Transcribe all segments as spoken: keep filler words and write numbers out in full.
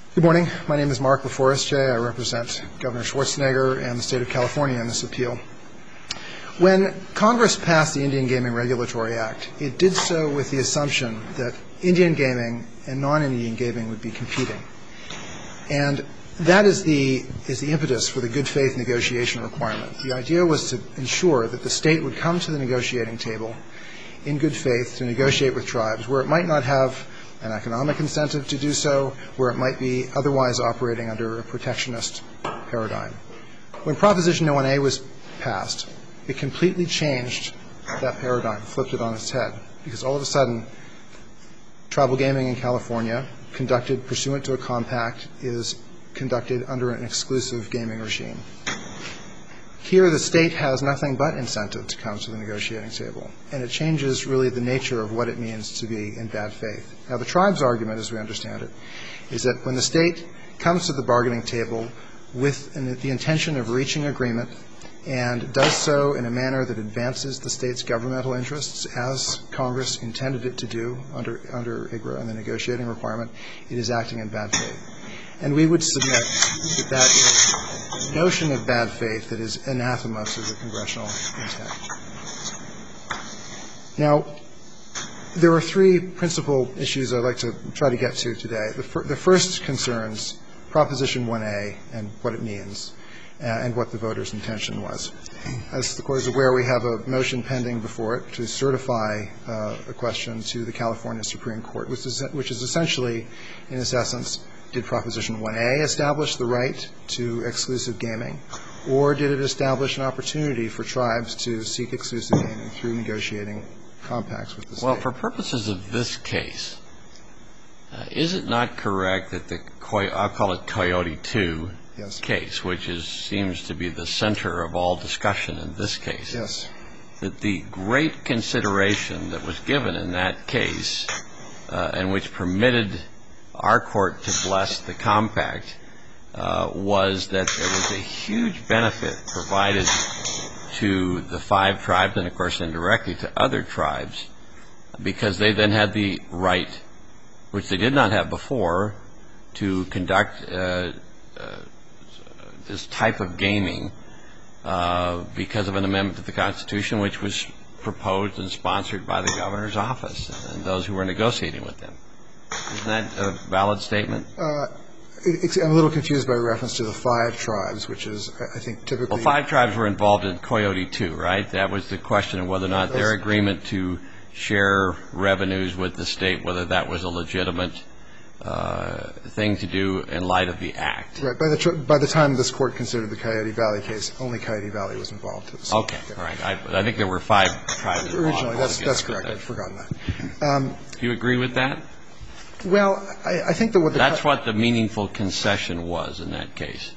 Good morning. My name is Mark LaForest. I represent Governor Schwarzenegger and the state of California in this appeal. When Congress passed the Indian Gaming Regulatory Act, it did so with the assumption that Indian gaming and non-Indian gaming would be competing. And that is the, is the impetus for the good faith negotiation requirement. The idea was to ensure that the state would come to the negotiating table in good faith to negotiate with tribes where it might not have an economic incentive to do so, where it might be otherwise operating under a protectionist paradigm. When Proposition one A was passed, it completely changed that paradigm, flipped it on its head, because all of a sudden, tribal gaming in California, conducted pursuant to a compact, is conducted under an exclusive gaming regime. Here, the state has nothing but incentive to come to the negotiating table, and it changes really the nature of what it means to be in bad faith. Now, the tribe's argument, as we understand it, is that when the state comes to the bargaining table with an, the intention of reaching agreement and does so in a manner that advances the state's governmental interests as Congress intended it to do under, under I G R A and the negotiating requirement, it is acting in bad faith. And we would submit that that is a notion of bad faith that is anathema to the congressional intent. Now, there are three principal issues I'd like to try to get to today. The, fir- the first concerns Proposition one A and what it means uh, and what the voters' intention was. As the Court is aware, we have a motion pending before it to certify uh, a question to the California Supreme Court, which is, which is essentially, in its essence, did Proposition one A establish the right to exclusive gaming, or did it establish an opportunity for tribes to seek exclusive gaming through negotiating compacts with the state? Well, for purposes of this case, uh, is it not correct that the, I'll call it Coyote two yes. case, which is, seems to be the center of all discussion in this case, yes. that the great consideration that was given in that case uh, and which permitted our court to bless the compact uh, was that there was a huge benefit provided to the five tribes and, of course, indirectly to other tribes, because they then had the right, which they did not have before, to conduct uh, uh, this type of gaming uh, because of an amendment to the Constitution which was proposed and sponsored by the governor's office and those who were negotiating with them. Isn't that a valid statement? Uh, I'm a little confused by reference to the five tribes, which is, I think, typically... Well, five tribes were involved in Coyote two, right? That was the question of whether or not their agreement to share revenues with the state, whether that was a legitimate uh, thing to do in light of the act. Right. By the, tr- by the time this court considered the Coyote Valley case, only Coyote Valley was involved. So, okay. All right. I, I think there were five tribes involved. Originally, that's, that's correct. I'd forgotten that. Um, do you agree with that? Well, I, I think that what the... That's what the meaningful concession was in that case.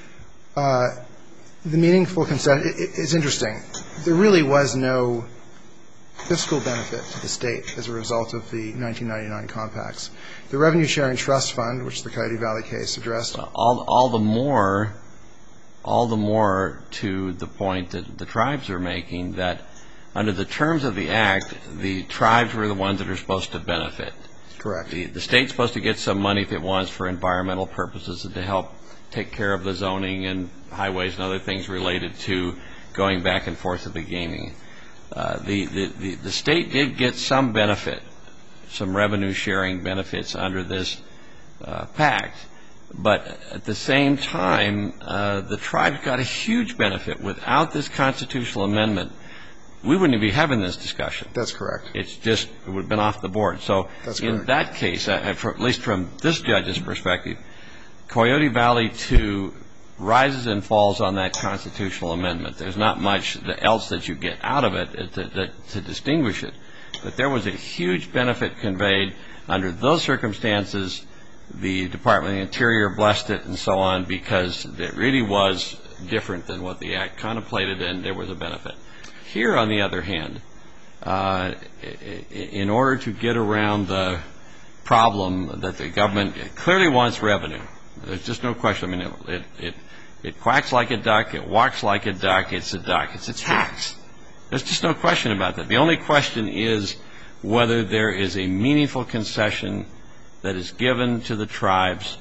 Uh, the meaningful concession is interesting. There really was no fiscal benefit to the state as a result of the nineteen ninety-nine compacts. The Revenue Sharing Trust Fund, which the Coyote Valley case addressed... Well, all, all the more, all the more to the point that the tribes are making, that under the terms of the act, the tribes were the ones that are supposed to benefit. Correct. The, the state's supposed to get some money if it wants for environmental purposes and to help take care of the zoning and highways and other things related to going back and forth of the gaming. Uh, the, the, the, the state did get some benefit, some revenue sharing benefits under this uh, pact, but at the same time, uh, the tribes got a huge benefit. Without this constitutional amendment, we wouldn't be having this discussion. That's correct. It's just, it would have been off the board. So That's in correct. that case, uh, for, at least from this judge's perspective, Coyote Valley two rises and falls on that constitutional amendment. There's not much else that you get out of it to, to, to distinguish it. But there was a huge benefit conveyed. Under those circumstances, the Department of the Interior blessed it and so on, because it really was different than what the Act contemplated, and there was a benefit. Here, on the other hand, uh, in order to get around the problem that the government clearly wants revenue, there's just no question. I mean, it, it, it, it quacks like a duck, it walks like a duck, it's a duck, it's a tax. There's just no question about that. The only question is whether there is a meaningful concession that is given to the tribes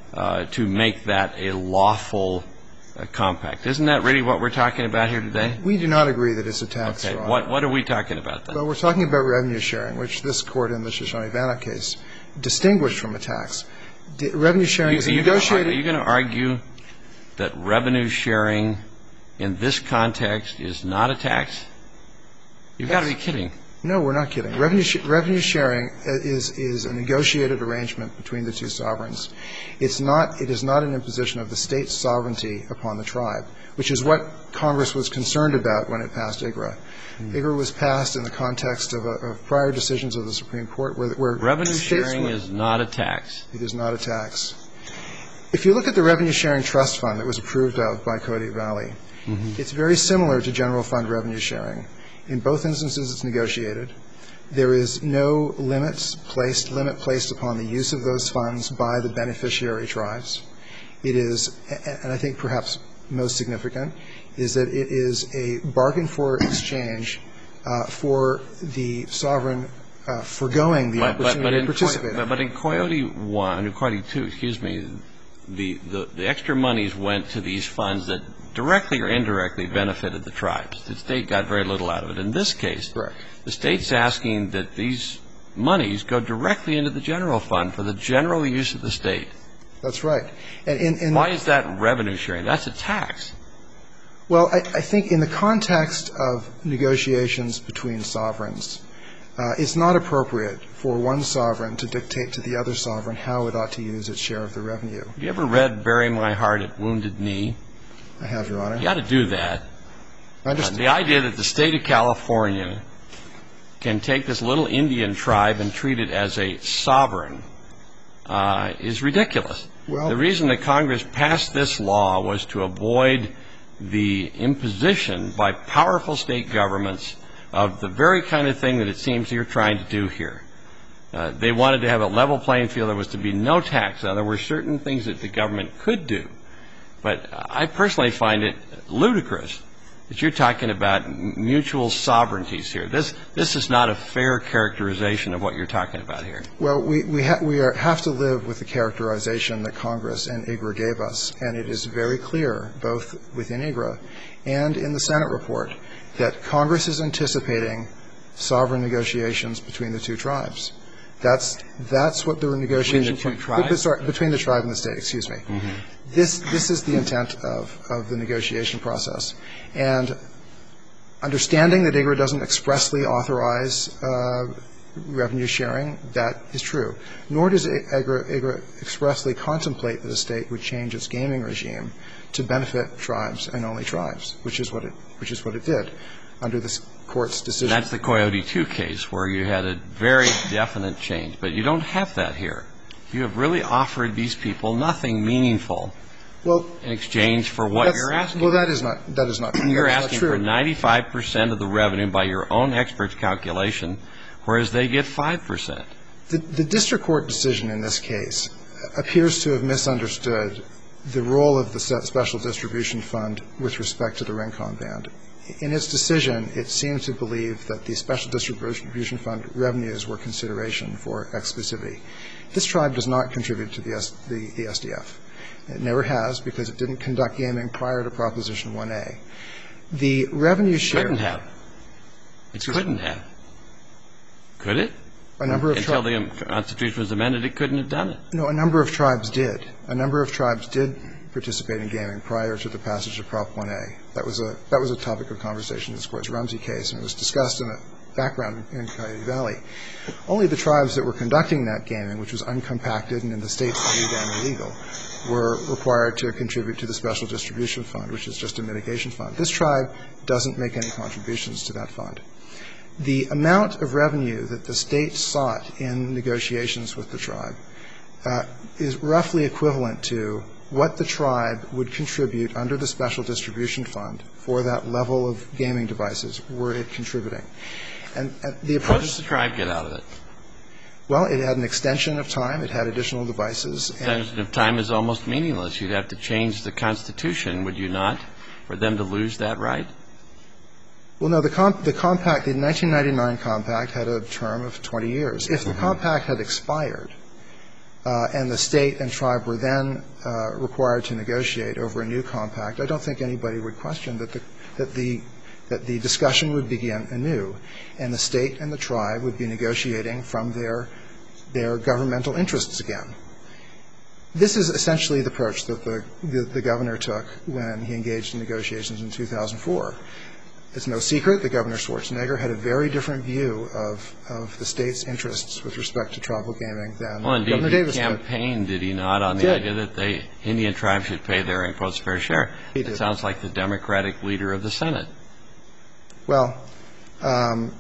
uh, to make that a lawful uh, compact. Isn't that really what we're talking about here today? We do not agree that it's a tax. Okay. What, what are we talking about then? Well, we're talking about revenue sharing, which this Court in the Shoshone-Bannock case distinguished from a tax. The revenue sharing is a negotiated. Are you going to argue that revenue sharing in this context is not a tax? You've got to be kidding. No, we're not kidding. Revenue, sh- revenue sharing is, is a negotiated arrangement between the two sovereigns. It's not, it is not an imposition of the state's sovereignty upon the tribe, which is what Congress was concerned about when it passed I G R A. Hmm. I G R A was passed in the context of, a, of prior decisions of the Supreme Court where, where revenue sharing were, is not a tax. It is not a tax. If you look at the revenue sharing trust fund that was approved of by Coyote Valley, mm-hmm. it's very similar to general fund revenue sharing. In both instances, it's negotiated. There is no limits placed, limit placed upon the use of those funds by the beneficiary tribes. It is, and I think perhaps most significant, is that it is a bargain for exchange uh, for the sovereign uh, foregoing the but, opportunity but, but to participate. But, but in Coyote one, or Coyote two, excuse me, the, the, the extra monies went to these funds that directly or indirectly benefited the tribes. The state got very little out of it. In this case, correct, the state's asking that these monies go directly into the general fund for the general use of the state. That's right. And in, in why is that revenue sharing? That's a tax. Well, I, I think in the context of negotiations between sovereigns, uh, it's not appropriate for one sovereign to dictate to the other sovereign how it ought to use its share of the revenue. Have you ever read Bury My Heart at Wounded Knee? I have, Your Honor. You got to do that. I understand. Uh, the idea that the state of California can take this little Indian tribe and treat it as a sovereign uh, is ridiculous. Well, the reason that Congress passed this law was to avoid the imposition by powerful state governments of the very kind of thing that it seems you're trying to do here. Uh, they wanted to have a level playing field. There was to be no tax. Now, there were certain things that the government could do. But I personally find it ludicrous that you're talking about mutual sovereignties here. This this is not a fair characterization of what you're talking about here. Well, we we, ha- we are, have to live with the characterization that Congress and I G R A gave us, and it is very clear, both within I G R A and in the Senate report, that Congress is anticipating sovereign negotiations between the two tribes. That's that's what the negotiations between the two tribes. Sorry, between the tribe and the state. Excuse me. Mm-hmm. This this is the intent of of the negotiation process, and understanding that I G R A doesn't expressly authorize uh, revenue sharing, that is true. Nor does I G R A, I G R A expressly contemplate that a state would change its gaming regime to benefit tribes and only tribes, which is what it which is what it did under this Court's decision. That's the Coyote two case where you had a very definite change. But you don't have that here. You have really offered these people nothing meaningful well, in exchange for what you're asking. Well, that is not that is not You're that is asking not true. for ninety-five percent of the revenue by your own experts' calculation, whereas they get five percent. The, the district court decision in this case appears to have misunderstood the role of the Special Distribution Fund with respect to the Rincon Band. In its decision, it seemed to believe that the Special Distribution Fund revenues were consideration for exclusivity. This tribe does not contribute to the, S, the, the S D F. It never has because it didn't conduct gaming prior to Proposition one A. The revenue share... Couldn't have. It couldn't have. Could it? A number of Until tri- the Constitution was amended, it couldn't have done it. No, a number of tribes did. A number of tribes did participate in gaming prior to the passage of Prop one A. That was a that was a topic of conversation in this Court's Rumsey case, and it was discussed in the background in Coyote Valley. Only the tribes that were conducting that gaming, which was uncompacted and in the state viewed and illegal, were required to contribute to the Special Distribution Fund, which is just a mitigation fund. This tribe doesn't make any contributions to that fund. The amount of revenue that the state sought in negotiations with the tribe uh, is roughly equivalent to what the tribe would contribute under the Special Distribution Fund for that level of gaming devices were it contributing. And, and the approach... What does the tribe get out of it? Well, it had an extension of time. It had additional devices. Extension of time is almost meaningless. You'd have to change the Constitution, would you not, for them to lose that right? Well, no, the, comp- the compact, the nineteen ninety-nine compact had a term of twenty years. If the mm-hmm. compact had expired, uh, and the state and tribe were then uh, required to negotiate over a new compact, I don't think anybody would question that the that the that the discussion would begin anew, and the state and the tribe would be negotiating from their their governmental interests again. This is essentially the approach that the, the, the governor took when he engaged in negotiations in two thousand four. It's no secret that Governor Schwarzenegger had a very different view of, of the state's interests with respect to tribal gaming than well, indeed, Governor Davis did. Well, indeed, he campaigned, did he not, on he the did. idea that the Indian tribes should pay their imposed fair share? He it did. sounds like the Democratic leader of the Senate. Well, um,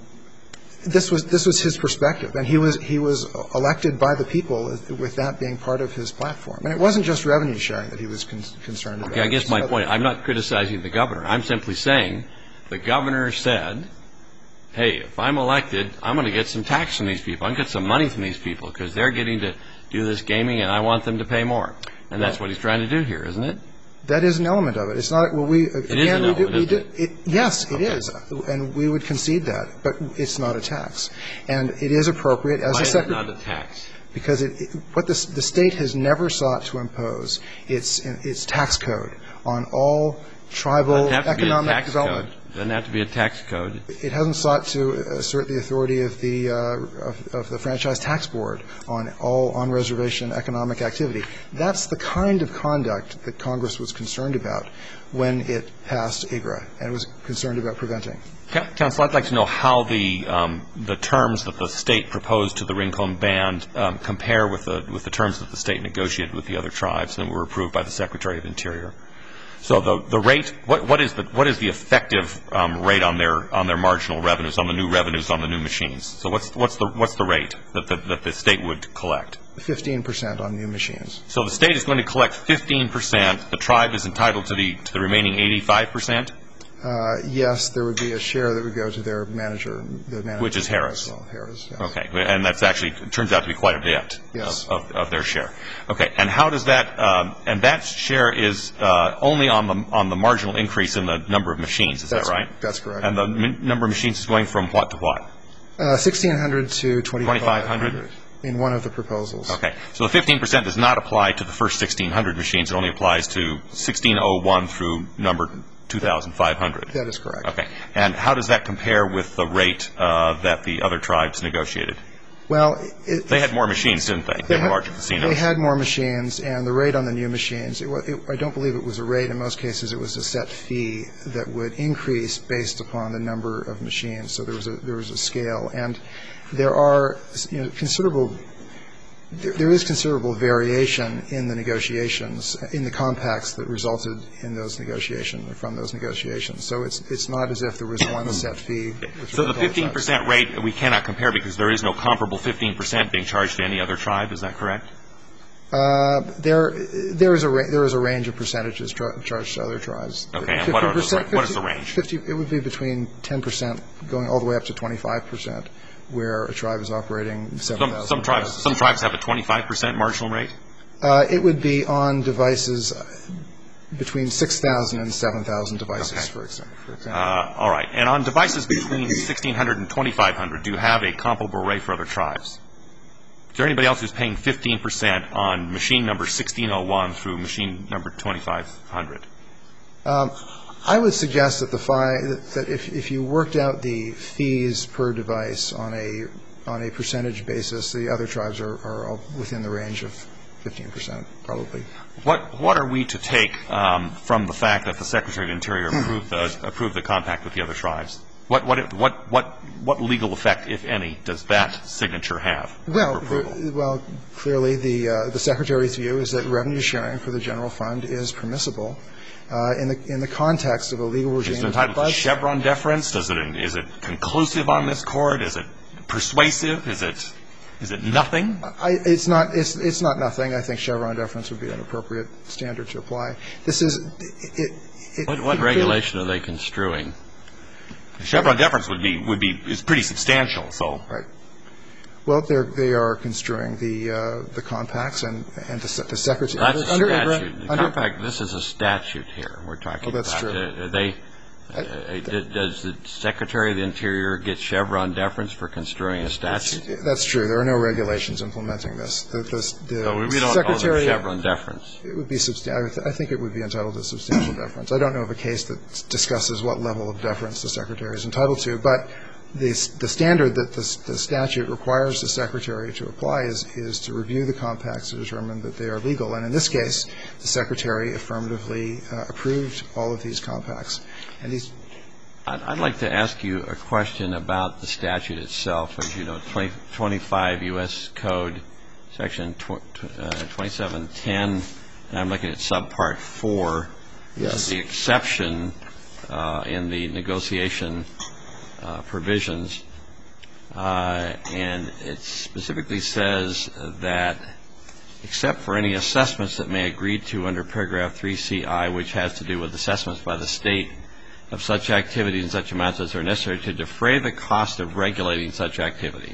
this was this was his perspective, and he was he was elected by the people with that being part of his platform. And it wasn't just revenue sharing that he was con- concerned about. Okay, I guess my point, I'm not criticizing the governor. I'm simply saying the governor said, hey, if I'm elected, I'm going to get some tax from these people. I'm going to get some money from these people because they're getting to do this gaming, and I want them to pay more. And that's what he's trying to do here, isn't it? That is an element of it. It's not. Well, we it again, is an we element, do, we isn't do, it? it, yes, it okay. is, and we would concede that. But it's not a tax, and it is appropriate as Why a is second. it not a tax? Because it, it, what the, the state has never sought to impose its its tax code on all tribal economic development. Code. It doesn't have to be a tax code. It hasn't sought to assert the authority of the uh, of, of the Franchise Tax Board on all on-reservation economic activity. That's the kind of conduct that Congress was concerned about when it passed I G R A and was concerned about preventing. Counsel, I'd like to know how the um, the terms that the state proposed to the Rincon Band um, compare with the with the terms that the state negotiated with the other tribes and were approved by the Secretary of Interior. So the the rate, what what is the what is the effective um, rate on their on their marginal revenues, on the new revenues on the new machines? So what's what's the what's the rate that the that the state would collect? Fifteen percent on new machines. So the state is going to collect fifteen percent. The tribe is entitled to the to the remaining eighty-five percent. Uh, yes, there would be a share that would go to their manager, the manager, which is Harris. Well, Harris. Yes. Okay, and that's actually it turns out to be quite a bit yes. of, of, of their share. Okay, and how does that? Um, and that share is uh, only on the on the marginal increase in the number of machines. Is that's, that right? That's correct. And the m- number of machines is going from what to what? Uh, sixteen hundred to twenty-five hundred in one of the proposals. Okay, so the fifteen percent does not apply to the first sixteen hundred machines. It only applies to sixteen oh one through number two thousand five hundred. That is correct. Okay. And how does that compare with the rate uh, that the other tribes negotiated? Well, it, they had more machines, didn't they? They, they had had, larger casinos. They had more machines, and the rate on the new machines, it, it, I don't believe it was a rate. In most cases, it was a set fee that would increase based upon the number of machines. So there was a there was a scale, and there are you know, considerable. There, there is considerable variation in the negotiations, in the compacts that resulted in those negotiations, or from those negotiations. So it's it's not as if there was one set fee. So the fifteen percent rate we cannot compare because there is no comparable fifteen percent being charged to any other tribe. Is that correct? Uh, there there is a ra- there is a range of percentages tra- charged to other tribes. Okay, and what, are the, fifty, what is the range? fifty, it would be between ten percent going all the way up to twenty-five percent. Where a tribe is operating seven thousand. Some, some tribes, some tribes have a twenty-five percent marginal rate. Uh, it would be on devices between six thousand and seven thousand devices, okay. for example. For example. Uh, all right, and on devices between sixteen hundred and twenty-five hundred, do you have a comparable rate for other tribes? Is there anybody else who's paying fifteen percent on machine number sixteen oh one through machine number twenty-five hundred? Um, I would suggest that the fi- that if if you worked out the fees per device on a on a percentage basis, the other tribes are, are all within the range of fifteen percent, probably. What what are we to take um, from the fact that the Secretary of Interior approved the approved the compact with the other tribes? What what what what what legal effect, if any, does that signature have? Well, the, well, clearly the uh, the Secretary's view is that revenue sharing for the general fund is permissible. Uh, in the in the context of a legal regime. Is it entitled to Chevron deference? Does it is it conclusive on this court? Is it persuasive? Is it is it nothing? I, it's not it's it's not nothing. I think Chevron deference would be an appropriate standard to apply. This is it. it what what it regulation really, are they construing? Chevron deference would be would be is pretty substantial. So right. Well, they're, they are construing the uh, the compacts and and the, the secretary. That's under, a under, statute. under, the compact. This is a statute here. We're talking oh, that's about. True. Uh, they Does the Secretary of the Interior get Chevron deference for construing a statute? That's true. There are no regulations implementing this. The, the, the so we don't Secretary, owe them Chevron deference. It would be substantial. I think it would be entitled to substantial deference. I don't know of a case that discusses what level of deference the Secretary is entitled to, but the, the standard that the, the statute requires the Secretary to apply is, is to review the compacts to determine that they are legal. And in this case, the Secretary affirmatively uh, approved all of these compacts. And these I'd, I'd like to ask you a question about the statute itself. As you know, twenty-five U S Code, Section twenty-seven ten, and I'm looking at subpart four. Yes. This is the exception uh, in the negotiation Uh, provisions, uh, and it specifically says that except for any assessments that may agree to under paragraph three C I, which has to do with assessments by the state of such activities and such amounts as are necessary to defray the cost of regulating such activity,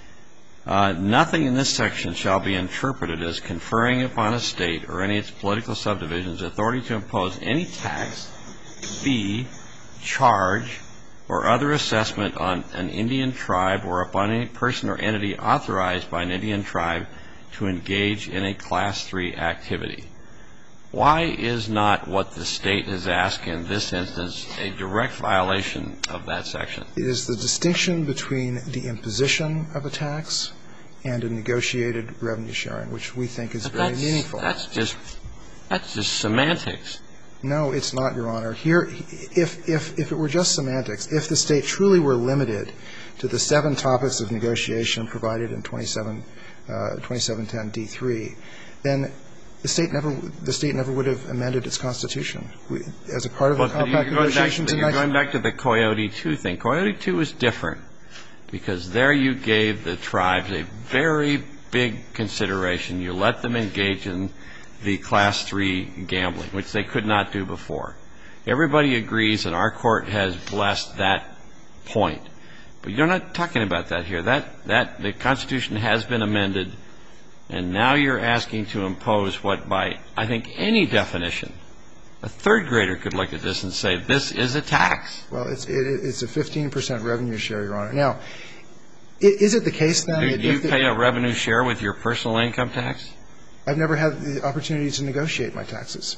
uh, nothing in this section shall be interpreted as conferring upon a state or any of its political subdivisions authority to impose any tax, fee, charge, or other assessment on an Indian tribe or upon any person or entity authorized by an Indian tribe to engage in a Class three activity. Why is not what the state has asked in this instance a direct violation of that section? It is the distinction between the imposition of a tax and a negotiated revenue sharing, which we think is but very that's, meaningful. That's just that's just semantics. No, it's not, Your Honor. Here, if, if, if it were just semantics, if the state truly were limited to the seven topics of negotiation provided in twenty-seven ten D three, then the state never the state never would have amended its constitution. We, as a part of well, the compact negotiations, you're going back to the Coyote two thing. Coyote two is different because there you gave the tribes a very big consideration. You let them engage in the Class three gambling, which they could not do before. Everybody agrees, and our court has blessed that point. But you're not talking about that here. That, that the Constitution has been amended, and now you're asking to impose what by, I think, any definition, a third grader could look at this and say, this is a tax. Well, it's, it, it's a fifteen percent revenue share, Your Honor. Now, is it the case, then, do, that do you if pay the, a revenue share with your personal income tax? I've never had the opportunity to negotiate my taxes.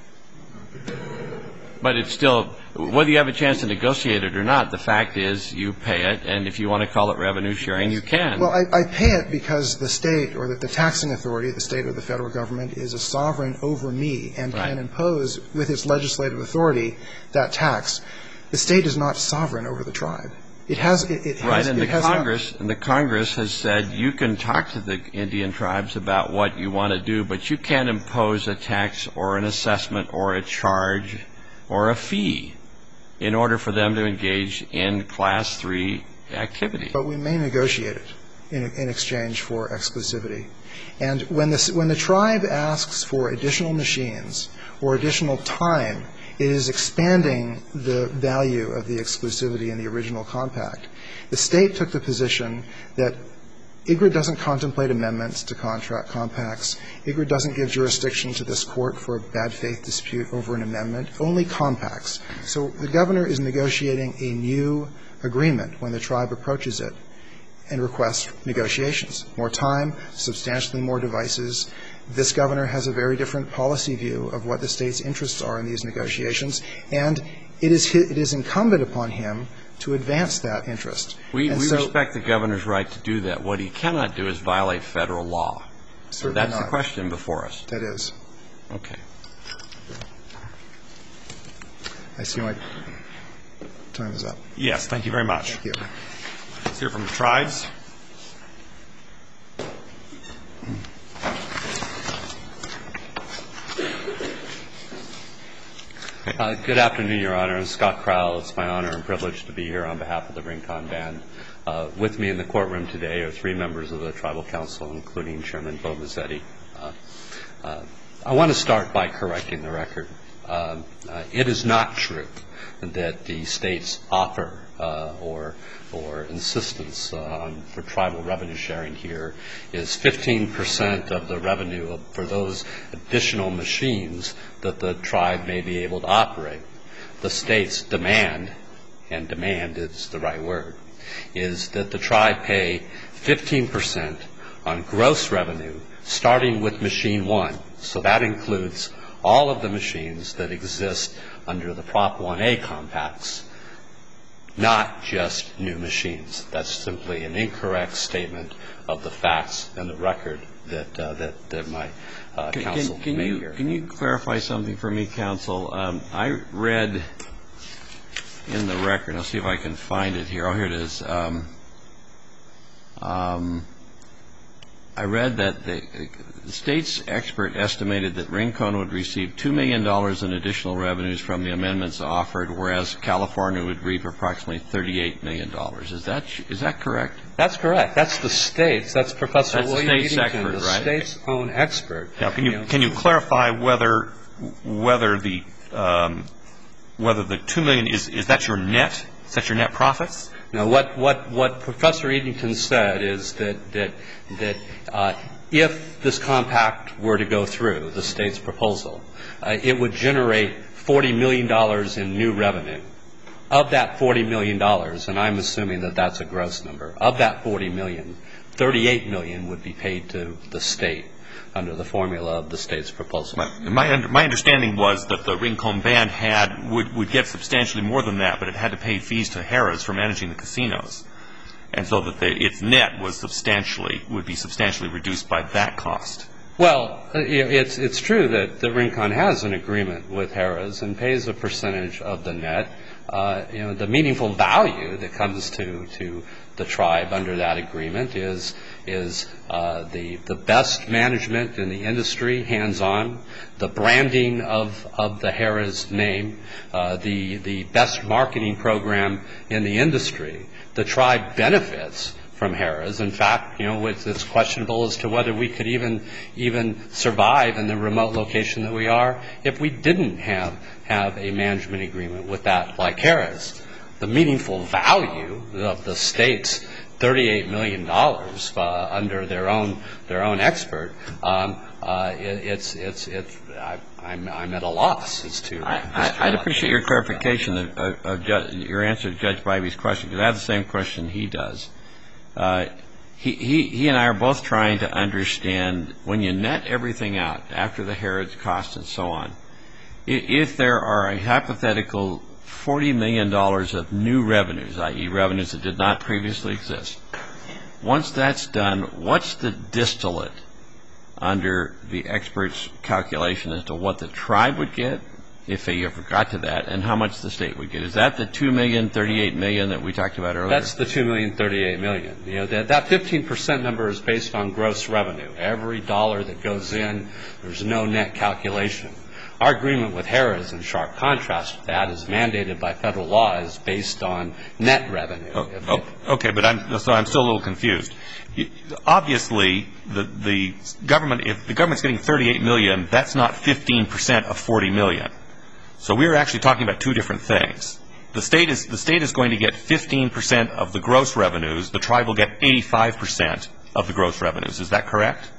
But it's still, whether you have a chance to negotiate it or not, the fact is you pay it, and if you want to call it revenue sharing, you can. Well, I, I pay it because the state or the, the taxing authority, the state or the federal government, is a sovereign over me and right. can impose, with its legislative authority, that tax. The state is not sovereign over the tribe. It has, it, it has, right, and it the has Congress not, and the Congress has said you can talk to the Indian tribes about what you want to do, but you can't impose a tax or an assessment or a charge or a fee in order for them to engage in Class three activity. But we may negotiate it in, in exchange for exclusivity. And when the, when the tribe asks for additional machines or additional time, it is expanding the value of the exclusivity in the original compact. The state took the position that I G R A doesn't contemplate amendments to contract compacts. I G R A doesn't give jurisdiction to this court for a bad faith dispute over an amendment, only compacts. So the governor is negotiating a new agreement when the tribe approaches it and requests negotiations. More time, substantially more devices. This governor has a very different policy view of what the state's interests are in these negotiations, and it is his, it is incumbent upon him to advance that interest. We, and we so, respect the governor's right to do that. What he cannot do is violate federal law. So that's not. the question before us. That is. Okay. I see my time is up. Yes, thank you very much. Thank you. Let's hear from the tribes. Uh, good afternoon, Your Honor. I'm Scott Crowell. It's my honor and privilege to be here on behalf of the Rincon Band. Uh, with me in the courtroom today are three members of the Tribal Council, including Chairman Bo Mazzetti. Uh, uh, I want to start by correcting the record. Uh, uh, it is not true that the state's offer uh, or or insistence uh, for tribal revenue sharing here is fifteen percent of the revenue of, for those additional machines that the tribe may be able to operate. the state's demand, and demand is the right word, is that the tribe pay fifteen percent on gross revenue starting with machine one. So that includes all of the machines that exist under the Prop one A compacts, not just new machines. That's simply an incorrect statement of the facts and the record that uh, that, that my uh, can, counsel can, can made you, here. Can you clarify something for me, counsel? Um, I read in the record, I'll see if I can find it here. Oh, here it is. Um, um, I read that the, the state's expert estimated that Rincon would receive two million dollars in additional revenues from the amendments offered, whereas California would reap approximately thirty-eight million dollars. Is that is that correct? That's correct. That's the state's. That's Professor That's William the state's Eatington, expert, the right? state's own expert. Now, can you, you know, can you clarify whether whether the um, whether the two million is is that your net? Is that your net profits? Now, what, what, what Professor Eatington said is that that that uh, if this compact were to go through, the state's proposal, uh, it would generate forty million dollars in new revenue. Of that forty million dollars, and I'm assuming that that's a gross number, of that forty million dollars, thirty-eight million dollars would be paid to the state under the formula of the state's proposal. My, my, under, my understanding was that the Rincon band had would, would get substantially more than that, but it had to pay fees to Harrah's for managing the casinos, and so that the, its net was substantially would be substantially reduced by that cost. Well, it's it's true that the Rincon has an agreement with Harrah's and pays a percentage of the net. Uh, you know, the meaningful value that comes to to the tribe under that agreement is is uh, the the best management in the industry, hands-on, the branding of of the Harrah's name, uh, the the best marketing program in the industry. The tribe benefits from Harrah's. In fact, you know, it's, it's questionable as to whether we could even even survive in the remote location that we are if we didn't have have a management agreement with that like Harrah's. The meaningful value of the state's thirty-eight million dollars uh, under their own their own expert, um, uh, it, it's it's it's I, I'm I'm at a loss as to. I, I, I'd appreciate your clarification of, of, of Judge, your answer to Judge Bybee's question, because I have the same question he does. Uh, he, he, he and I are both trying to understand, when you net everything out after the Harrah's costs and so on, if there are a hypothetical forty million dollars of new revenues, that is revenues that did not previously exist, once that's done, what's the distillate under the expert's calculation as to what the tribe would get, if they ever got to that, and how much the state would get? Is that the two million, thirty-eight million that we talked about earlier? That's the two million, thirty-eight million. You know, that, that fifteen percent number is based on gross revenue. Every dollar that goes in, there's no net calculation. Our agreement with Harrah's, in sharp contrast to that, is mandated by federal law, is based on net revenue. Oh, oh, okay, but I'm so I'm still a little confused. Obviously, the the government, if the government's getting thirty-eight million, that's not fifteen percent of forty million. So we're actually talking about two different things. The state is the state is going to get fifteen percent of the gross revenues. The tribe will get eighty-five percent of the gross revenues. Is that correct?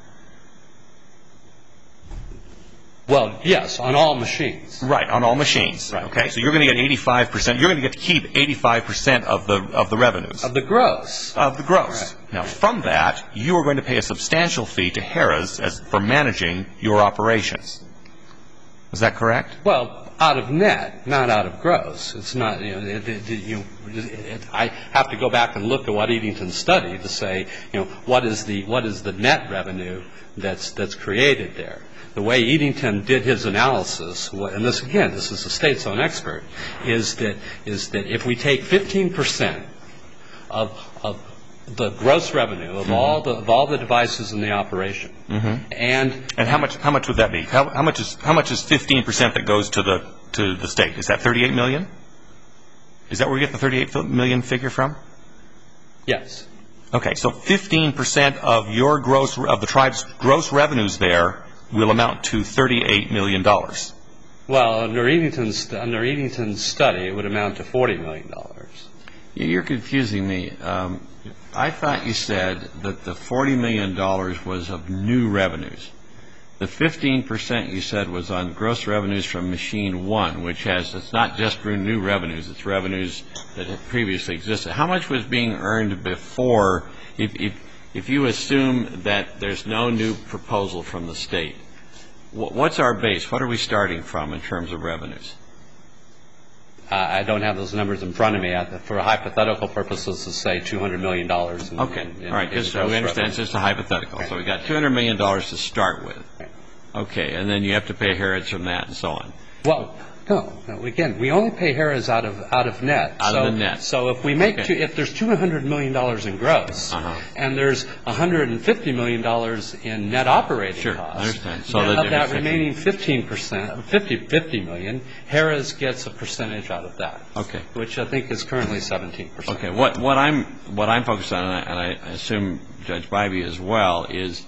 Well, yes, on all machines. Right, on all machines. Right. Okay, so you're going to get eighty-five percent. You're going to get to keep eighty-five percent of the of the revenues. Of the gross. Of the gross. Right. Now, from that, you are going to pay a substantial fee to Harrah's as for managing your operations. Is that correct? Well, out of net, not out of gross. It's not, you know, it, it, you, it, it, I have to go back and look at what Eatington studied to say, you know, what is the what is the net revenue that's that's created there. The way Eatington did his analysis, and this again, this is the state's own expert, is that is that if we take fifteen percent of of the gross revenue of mm-hmm. all the of all the devices in the operation, mm-hmm. and and how much how much would that be? How, how much is how much is fifteen percent that goes to the to the state? Is that thirty-eight million? Is that where we get the thirty-eight million figure from? Yes. Okay, so fifteen percent of your gross of the tribe's gross revenues there will amount to thirty-eight million dollars. Well, under Eatington's under Eatington's study, it would amount to forty million dollars. You're confusing me. Um, I thought you said that the forty million dollars was of new revenues. The fifteen percent you said was on gross revenues from machine one, which has, it's not just for new revenues, it's revenues that had previously existed. How much was being earned before, if, if, if you assume that there's no new proposal from the state, what's our base? What are we starting from in terms of revenues? Uh, I don't have those numbers in front of me. For hypothetical purposes, to say two hundred million dollars. In, okay. in, in, all right. Just so we understand, it's just a hypothetical. Okay. So we got two hundred million dollars to start with. Okay. okay. And then you have to pay Harrods from that and so on. Well, no. no again, we only pay Harrods out of out of net. Out so, of the net. So if we make okay. two, if there's two hundred million dollars in gross, uh-huh. and there's one hundred fifty million dollars in net operating sure, costs, I understand. So of that, that remaining fifteen percent, fifty, fifty million, Harrods gets a percentage out of that. Okay. Which I think is currently seventeen percent. Okay. What what I'm what I'm focused on, and I, and I assume Judge Bybee as well, is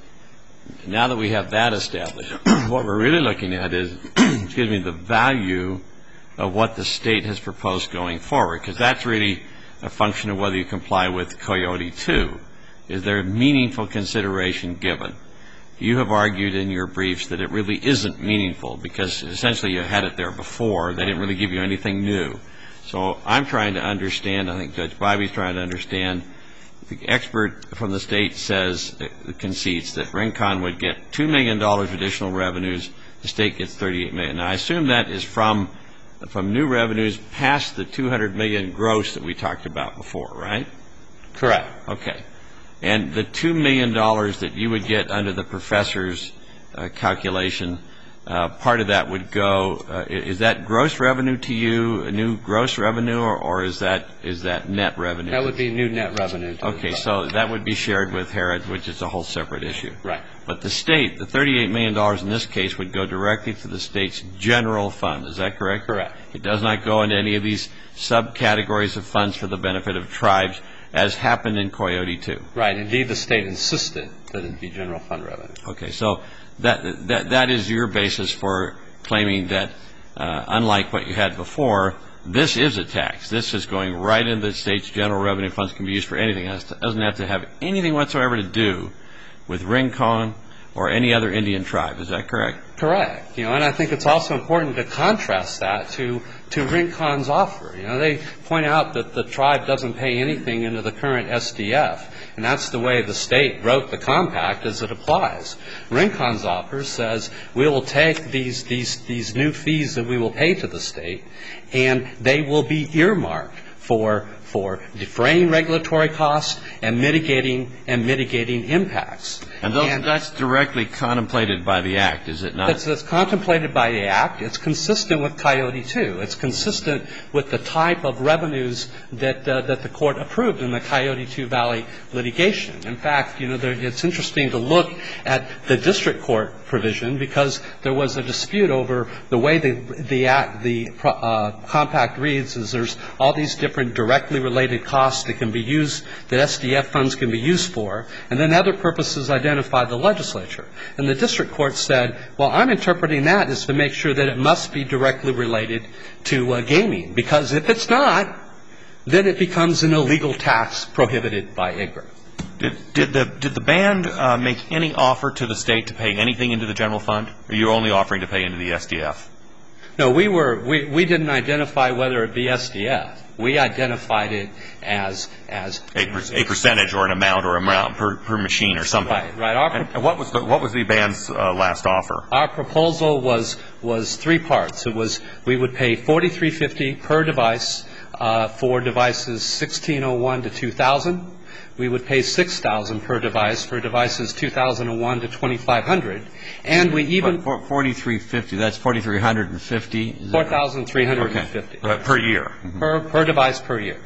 now that we have that established, what we're really looking at is, excuse me, the value of what the state has proposed going forward, because that's really a function of whether you comply with Coyote two. Is there meaningful consideration given? You have argued in your briefs that it really isn't meaningful because essentially you had it there before. They didn't really give you anything new. So I'm trying to understand, I think Judge Bybee's trying to understand, the expert from the state says, concedes that Rincon would get two million dollars additional revenues, the state gets thirty-eight million dollars. Now I assume that is from from new revenues past the two hundred million dollars gross that we talked about before, right? Correct. Okay. And the two million dollars that you would get under the professor's uh, calculation, uh, part of that would go, uh, is that gross revenue to you, a new gross revenue, or, or is that is that net revenue? That would be new net revenue. Okay, so that would be shared with Harrods, which is a whole separate issue. Right. But the state, the thirty-eight million dollars in this case, would go directly to the state's general fund. Is that correct? Correct. It does not go into any of these subcategories of funds for the benefit of tribes, as happened in Coyote two. Right. Indeed, the state insisted that it be general fund revenue. Okay. So that that that is your basis for claiming that, uh, unlike what you had before, this is a tax. This is going right into the state's general revenue funds, can be used for anything. It doesn't have to have anything whatsoever to do with Rincon or any other Indian tribe. Is that correct? Correct. You know, and I think it's also important to contrast that to to Rincon's offer. You know, they point out that the tribe doesn't pay anything into the current S D F, and that's the way the state wrote the compact as it applies. Rincon's offer says we will take these these these new fees that we will pay to the state, and they will be earmarked for for defraying regulatory costs and mitigating and mitigating impacts. And, those, and that's directly contemplated by the Act, is it not? It's, it's contemplated by the Act. It's consistent with Coyote two. It's consistent with the type of revenues that uh, that the court approved in the Coyote two Valley litigation. In fact, you know, there, it's interesting to look at the district court provision because there was a dispute over the way the the act, the uh, compact reads. Is there's all these different directly related costs that can be used, that S D F funds can be used for, and then other purposes identified the legislature. And the district court said, well, I'm interpreting that as to make sure that it must be directly related to uh, gaming, because if it's not, then it becomes an illegal tax prohibited by I G R A. Did, did the did the band uh, make any offer to the state to pay anything into the general fund, or are you only offering to pay into the S D F? No, we were we, we didn't identify whether it be S D F. We identified it as as a, per, a percentage or an amount or amount per, per machine or something. Right, right. Our and, and what was the what was the band's uh, last offer? Our proposal was was three parts. It was we would pay forty-three fifty per device uh, for devices sixteen oh one to two thousand. We would pay six thousand per device for devices two thousand one to twenty-five hundred, and we even forty-three fifty. That's forty-three fifty. Four thousand three hundred fifty okay. per year. Mm-hmm. Per per device per year,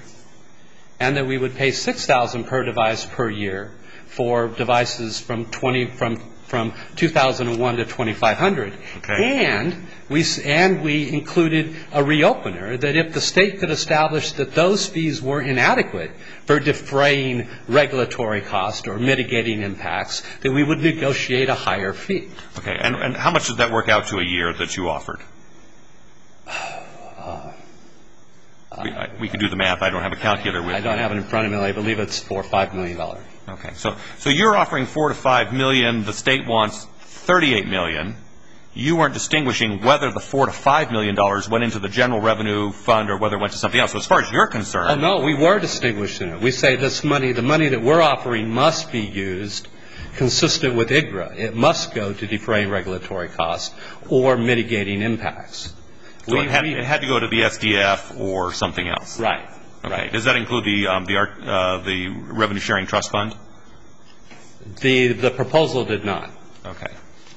and that we would pay six thousand per device per year for devices from twenty from from two thousand one to twenty-five hundred, okay. and we and we included a reopener that if the state could establish that those fees were inadequate for defraying regulatory costs or mitigating impacts, that we would negotiate a higher fee. Okay, and and how much did that work out to a year that you offered? Uh, we, I, we can do the math. I don't have a calculator with me. I don't have it in front of me. I believe it's four or five million dollars. Okay, so so you're offering four to five million. The state wants thirty-eight million dollars, you weren't distinguishing whether the four to five million dollars went into the general revenue fund or whether it went to something else. So as far as you're concerned. Oh, no, we were distinguishing it. We say this money, the money that we're offering must be used consistent with I G R A. It must go to defraying regulatory costs or mitigating impacts. So we, it, had, we, it had to go to the S D F or something else. Right. Okay. Right. Does that include the um, the uh, the revenue sharing trust fund? The the proposal did not. Okay.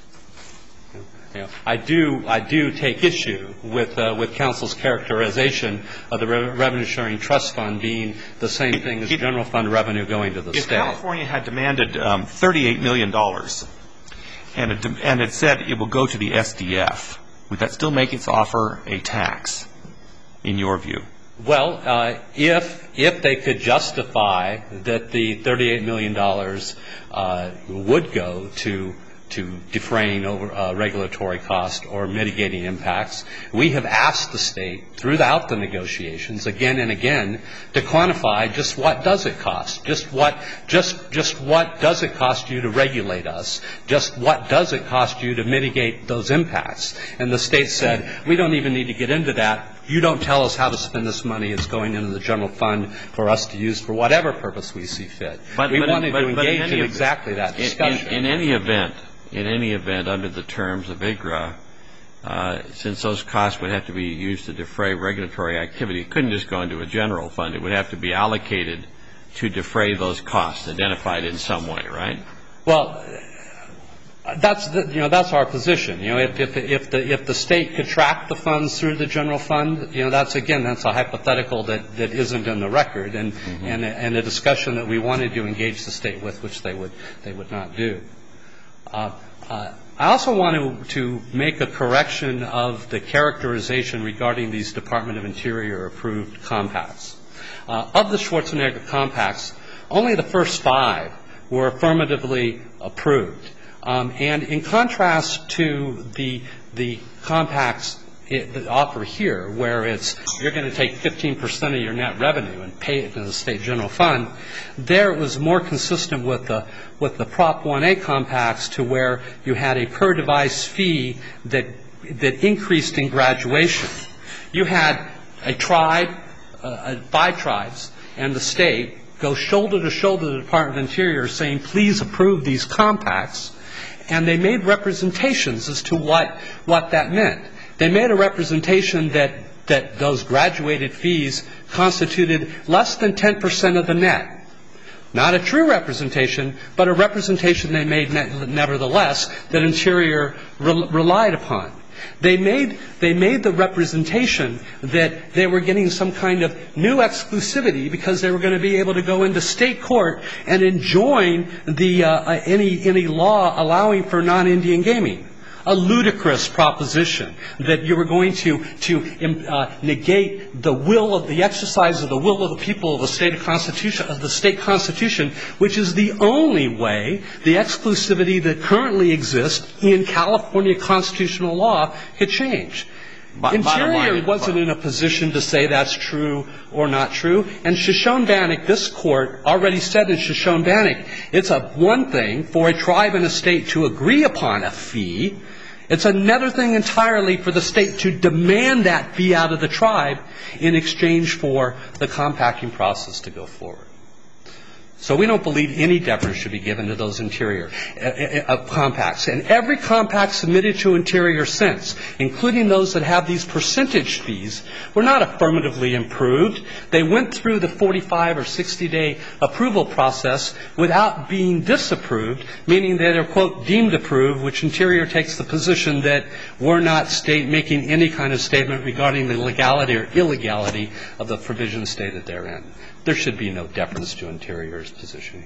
You know, I do I do take issue with uh, with counsel's characterization of the re- revenue sharing trust fund being the same thing as If, general fund revenue going to the if state. If California had demanded um, thirty-eight million dollars and it, and it said it will go to the S D F, would that still make its offer a tax, in your view? Well, uh, if if they could justify that the thirty-eight million dollars uh, would go to to defraying over uh, regulatory cost or mitigating impacts, we have asked the state throughout the negotiations again and again to quantify just what does it cost, just what just just what does it cost you to regulate us, just what does it cost you to mitigate those impacts. And the state said, we don't even need to get into that. You don't tell us how to spend this money. It's going into the general fund for us to use for whatever purpose we see fit. But, we but, wanted but, to but engage in, in exactly that discussion. In, in, in any event, in any event, under the terms of I G R A, uh, since those costs would have to be used to defray regulatory activity, it couldn't just go into a general fund. It would have to be allocated to defray those costs, identified in some way, right? Well, that's the, you know that's our position. You know, if if if the if the state could track the funds through the general fund, you know, that's again that's a hypothetical that, that isn't in the record, and mm-hmm. and and a discussion that we wanted to engage the state with, which they would they would not do. Uh, uh, I also want to, to make a correction of the characterization regarding these Department of Interior approved compacts. Uh, of the Schwarzenegger compacts, only the first five were affirmatively approved. Um, and in contrast to the the compacts it, the offer here, where it's you're going to take fifteen percent of your net revenue and pay it to the state general fund, there it was more consistent with the with the Prop one A compacts, to where you had a per device fee that that increased in graduation. You had a tribe, uh, five tribes, and the state go shoulder to shoulder to the Department of Interior saying, please approve these compacts. And they made representations as to what what that meant. They made a representation that, that those graduated fees constituted less than ten percent of the net. Not a true representation, but a representation they made ne- nevertheless that Interior re- relied upon. They made, they made the representation that they were getting some kind of new exclusivity because they were going to be able to go into state court and enjoin the, uh, any, any law allowing for non-Indian gaming. A ludicrous proposition that you were going to to uh, negate the will of the exercise of the will of the people of the state of constitution of the state constitution, which is the only way the exclusivity that currently exists in California constitutional law could change. But Interior wasn't in a position to say that's true or not true. And Shoshone-Bannock, this court already said in Shoshone-Bannock, it's a one thing for a tribe and a state to agree upon a fee. It's another thing entirely for the state to demand that fee out of the tribe in exchange for the compacting process to go forward. So we don't believe any deference should be given to those Interior uh, uh, compacts. And every compact submitted to Interior since, including those that have these percentage fees, were not affirmatively improved. They went through the forty-five or sixty day approval process without being disapproved, meaning that they're, quote, deemed approved, which Interior takes the position that we're not state making any kind of statement regarding the legality or illegality of the provisions stated therein. There should be no deference to Interior's position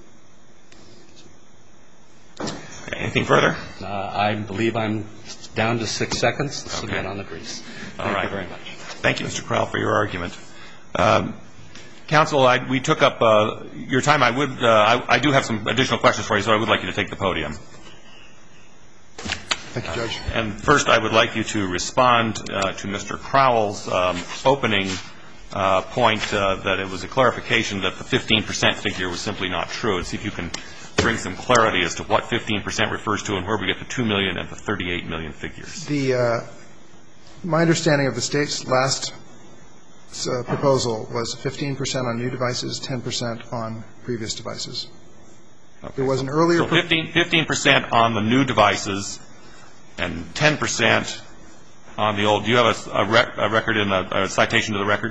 here. Anything further? Uh, I believe I'm down to six seconds to submit Okay. on the briefs. All Thank right. you very much. Thank you, Mister Crowell, for your argument. Um, Counsel, I, we took up uh, your time. I would, uh, I, I do have some additional questions for you, so I would like you to take the podium. Thank you, Judge. Uh, and first, I would like you to respond uh, to Mister Crowell's um, opening Uh, point uh, that it was a clarification that the fifteen percent figure was simply not true, and see if you can bring some clarity as to what fifteen percent refers to and where we get the two million and the thirty-eight million figures. The, uh, my understanding of the state's last uh, proposal was fifteen percent on new devices, ten percent on previous devices. Okay. There was an earlier... So fifteen percent on the new devices and ten percent on the old. Do you have a, a, rec, a record in a, a citation to the record?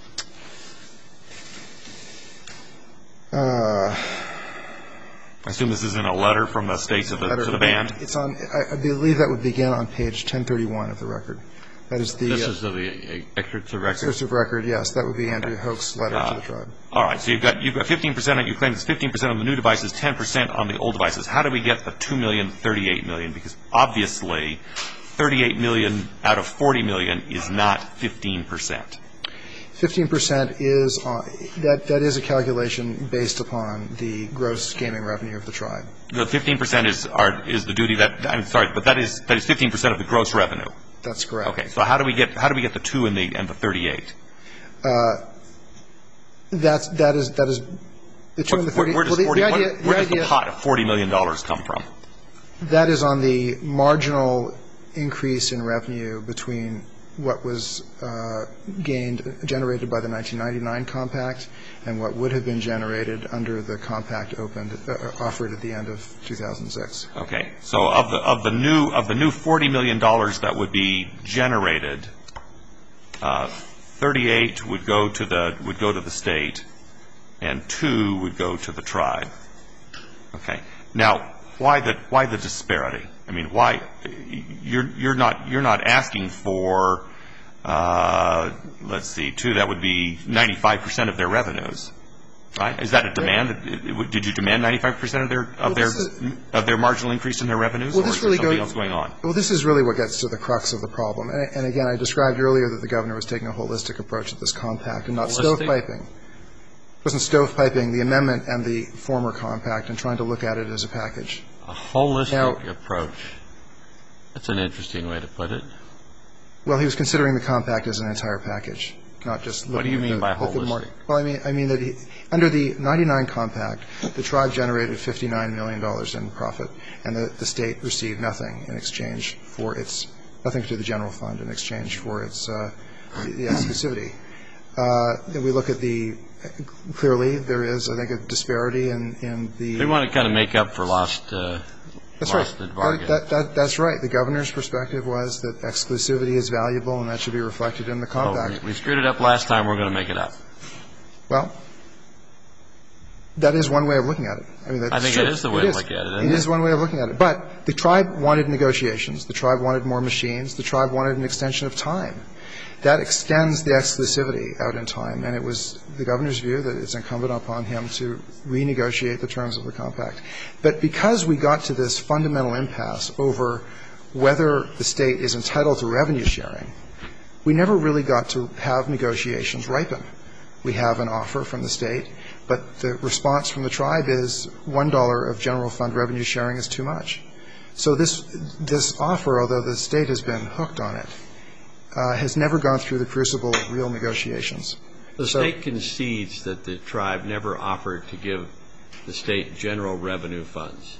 Uh, I assume this is in a letter from the state to the, to the band? It's on, I, I believe that would begin on page ten thirty-one of the record. That is the... This uh, is the excerpts of record? Excerpts of record, yes. That would be Andrew Hoke's letter uh, to the tribe. All right. So you've got, you've got fifteen percent, and you claim it's fifteen percent on the new devices, ten percent on the old devices. How do we get the two million, thirty-eight million? Because obviously thirty-eight million out of forty million is not fifteen percent. fifteen percent is, on, that, that is a calculation based upon the gross gaming revenue of the tribe. The fifteen percent is, are, is the duty that, I'm sorry, but that is, that is fifteen percent of the gross revenue. That's correct. Okay. So how do we get, how do we get the two and the, and the thirty-eight? Uh, that's, that is, that is, the two and the thirty, where does, well, the, forty, the idea, where, where the does idea, the pot of forty million dollars come from? That is on the marginal increase in revenue between what was uh, gained, generated by the nineteen ninety-nine compact and what would have been generated under the compact opened, uh, offered at the end of two thousand six. Okay. So of the, of the new, of the new forty million dollars that would be generated, uh, thirty-eight would go to the, would go to the state and two would go to the tribe. Okay. Now, why the, why the disparity? I mean, why, you're, you're not, you're not asking for, uh, let's see, two, that would be ninety-five percent of their revenues, right? Is that a demand? Did you demand ninety-five percent of their, of Well, their, is, of their marginal increase in their revenues? Well, or this is really there something goes, else going on? Well, this is really what gets to the crux of the problem. And, and again, I described earlier that the governor was taking a holistic approach to this compact and not Holistic? stovepiping. It wasn't stovepiping the amendment and the former compact and trying to look at it as a package. A holistic Now, approach. That's an interesting way to put it. Well, he was considering the compact as an entire package, not just looking What do you at mean the, by at the holistic? mar- well, I mean, I mean that he, under the ninety-nine compact, the tribe generated fifty-nine million dollars in profit, and the, the state received nothing in exchange for its, nothing to the general fund in exchange for its, uh, the, the exclusivity. Uh, then we look at the, clearly there is, I think, a disparity in, in the. They want to kind of make up for lost, uh, That's lost right. the bargain. That, that, that's right. The governor's perspective was that exclusivity is valuable and that should be reflected in the compact. Oh, we, we screwed it up last time. We're going to make it up. Well, that is one way of looking at it. I mean, that's I think true. it is the way it to is. look at it, It isn't is it? one way of looking at it. But the tribe wanted negotiations. The tribe wanted more machines. The tribe wanted an extension of time. That extends the exclusivity out in time, and it was the governor's view that it's incumbent upon him to renegotiate the terms of the compact. But because we got to this fundamental impasse over whether the state is entitled to revenue sharing, we never really got to have negotiations ripen. We have an offer from the state, but the response from the tribe is one dollar of general fund revenue sharing is too much. So this this offer, although the state has been hooked on it, Uh, has never gone through the crucible of real negotiations. The So- state concedes that the tribe never offered to give the state general revenue funds.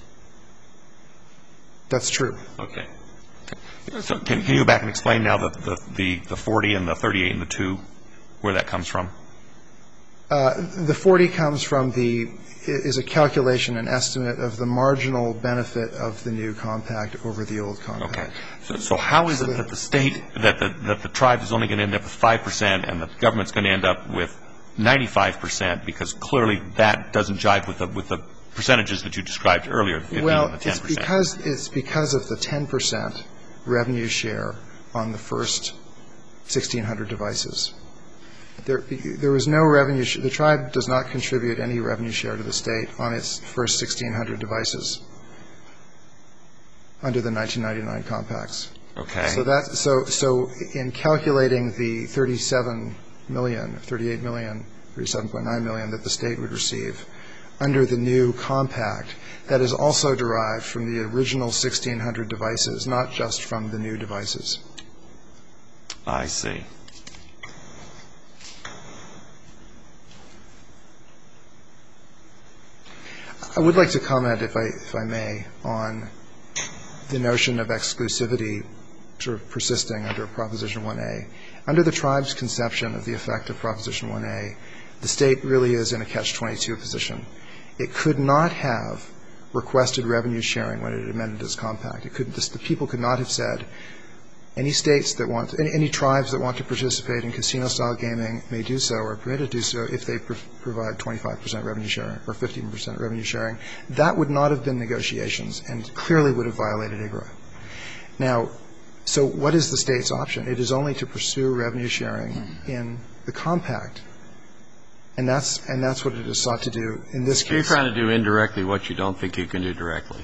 That's true. Okay. So can, can you go back and explain now the, the, the, the forty and the thirty-eight and the two, where that comes from? Uh, the forty comes from the, is a calculation, an estimate of the marginal benefit of the new compact over the old compact. Okay. So, so how is it that the state, that the, that the tribe is only going to end up with five percent and the government's going to end up with ninety-five percent, because clearly that doesn't jive with the, with the percentages that you described earlier, the fifteen Well, and the ten it's percent? because, it's because of the ten percent revenue share on the first sixteen hundred devices. There, there was no revenue. Sh- the tribe does not contribute any revenue share to the state on its first sixteen hundred devices under the nineteen ninety-nine compacts. Okay. So that, so, so in calculating the thirty-seven million, thirty-eight million, thirty-seven point nine million that the state would receive under the new compact, that is also derived from the original sixteen hundred devices, not just from the new devices. I see. I would like to comment, if I, if I may, on the notion of exclusivity sort of persisting under Proposition one A. Under the tribe's conception of the effect of Proposition one A, the state really is in a catch twenty-two position. It could not have requested revenue sharing when it amended its compact. It could, the people could not have said, any states that want, any, any tribes that want to participate in casino-style gaming may do so or are permitted to do so if they pr- provide twenty-five percent revenue sharing or fifteen percent revenue sharing. That would not have been negotiations and clearly would have violated I G R A. Now, so what is the state's option? It is only to pursue revenue sharing in the compact. And that's, and that's what it is sought to do in this case. You're trying to do indirectly what you don't think you can do directly.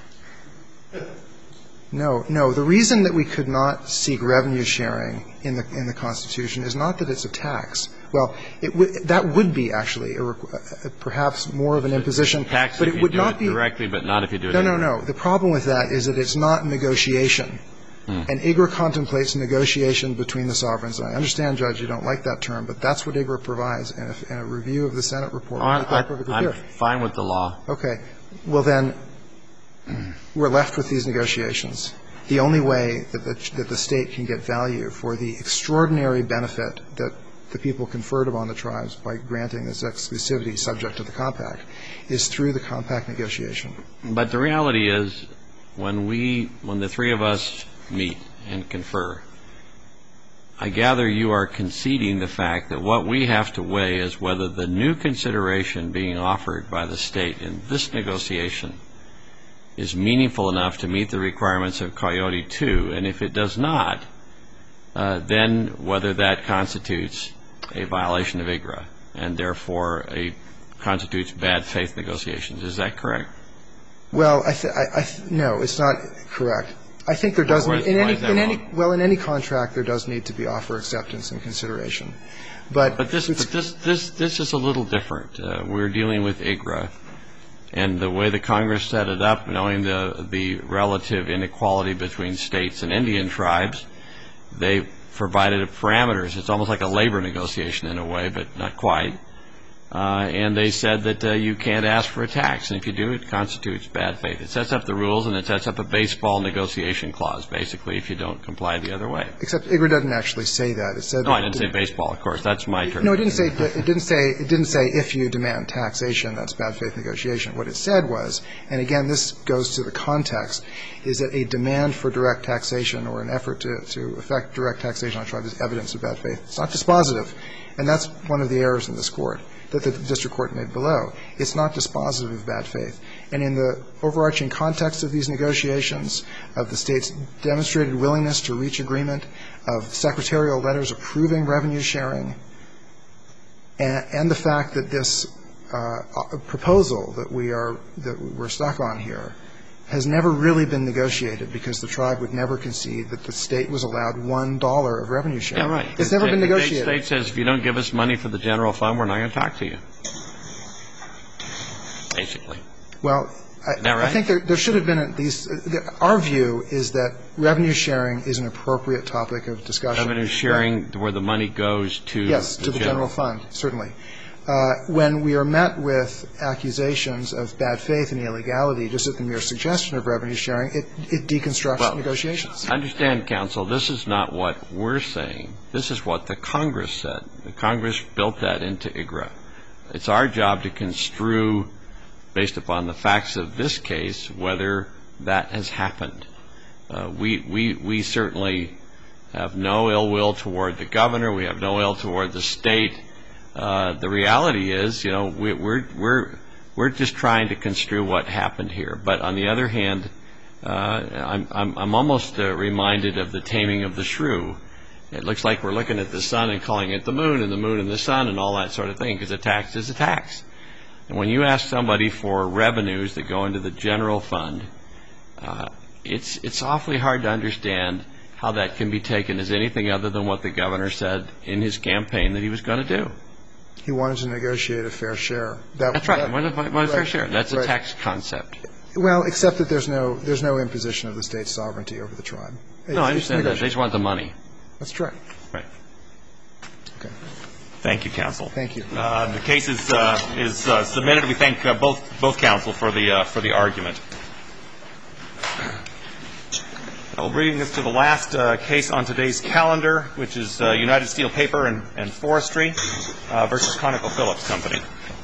No, no. The reason that we could not seek revenue sharing in the in the Constitution is not that it's a tax. Well, it w- that would be actually a requ- uh, perhaps more of an imposition, tax but if it you would do not it be directly, but not if you do it. No, no, indirectly. no. The problem with that is that it's not negotiation. Hmm. And I G R A contemplates negotiation between the sovereigns. And I understand, Judge, you don't like that term, but that's what I G R A provides. And if, in a review of the Senate report, oh, I, I, I'm clear. fine with the law. Okay. Well, then we're left with these negotiations. The only way that the, that the state can get value for the extraordinary benefit that the people conferred upon the tribes by granting this exclusivity subject to the compact is through the compact negotiation. But the reality is, when we, when the three of us meet and confer, I gather you are conceding the fact that what we have to weigh is whether the new consideration being offered by the state in this negotiation is meaningful enough to meet the requirements of Coyote two, and if it does not, uh, then whether that constitutes a violation of I G R A and therefore a constitutes bad faith negotiations. Is that correct? Well, I, th- I, I th- no, it's not correct. I think there does well, need, in any, in any wrong? well in any contract there does need to be offer acceptance and consideration, but but this but this this this is a little different. Uh, we're dealing with I G R A. And the way the Congress set it up, knowing the the relative inequality between states and Indian tribes, they provided parameters. It's almost like a labor negotiation in a way, but not quite. Uh, and they said that uh, you can't ask for a tax, and if you do, it constitutes bad faith. It sets up the rules, and it sets up a baseball negotiation clause, basically, if you don't comply the other way. Except I G R A doesn't actually say that. It said no, I didn't say baseball, of course. That's my term. No, it didn't say. It didn't say. It didn't say if you demand taxation, that's bad faith negotiation. What it said was, and again, this goes to the context, is that a demand for direct taxation or an effort to to effect direct taxation on tribes is evidence of bad faith. It's not dispositive, and that's one of the errors in this court that the district court made below. It's not dispositive of bad faith. And in the overarching context of these negotiations, of the state's demonstrated willingness to reach agreement, of secretarial letters approving revenue sharing, and, and the fact that this uh, proposal that we are that we're stuck on here has never really been negotiated because the tribe would never concede that the state was allowed one dollar of revenue sharing. Yeah, right. It's never the, been negotiated. The state says if you don't give us money for the general fund, we're not going to talk to you. Basically. Well, I, Isn't that right? I think there, there should have been at least – our view is that revenue sharing is an appropriate topic of discussion. Revenue sharing where the money goes to Yes, the to the general, general fund, certainly. Uh, when we are met with accusations of bad faith and illegality, just at the mere suggestion of revenue sharing, it, it deconstructs well, negotiations. Understand, counsel, this is not what we're saying. This is what the Congress said. The Congress built that into I G R A. It's our job to construe, based upon the facts of this case, whether that has happened. Uh, we, we, we certainly have no ill will toward the governor. We have no ill toward the state. Uh, the reality is, you know, we, we're we're we're just trying to construe what happened here. But on the other hand, uh, I'm I'm I'm almost uh, reminded of the taming of the shrew. It looks like we're looking at the sun and calling it the moon, and the moon and the sun, and all that sort of thing, because a tax is a tax. And when you ask somebody for revenues that go into the general fund, uh, it's it's awfully hard to understand how that can be taken as anything other than what the governor said in his campaign that he was going to do. He wanted to negotiate a fair share. That, That's right. That, what a, what a right, fair share. That's right. a tax concept. Well, except that there's no there's no imposition of the state's sovereignty over the tribe. No, I understand that. They just want the money. That's right. Right. Okay. Thank you, counsel. Thank you. Uh, the case is uh, is uh, submitted. We thank uh, both both counsel for the uh, for the argument. I'll bring us to the last uh, case on today's calendar, which is uh, United Steel Paper and, and Forestry uh, versus ConocoPhillips Company.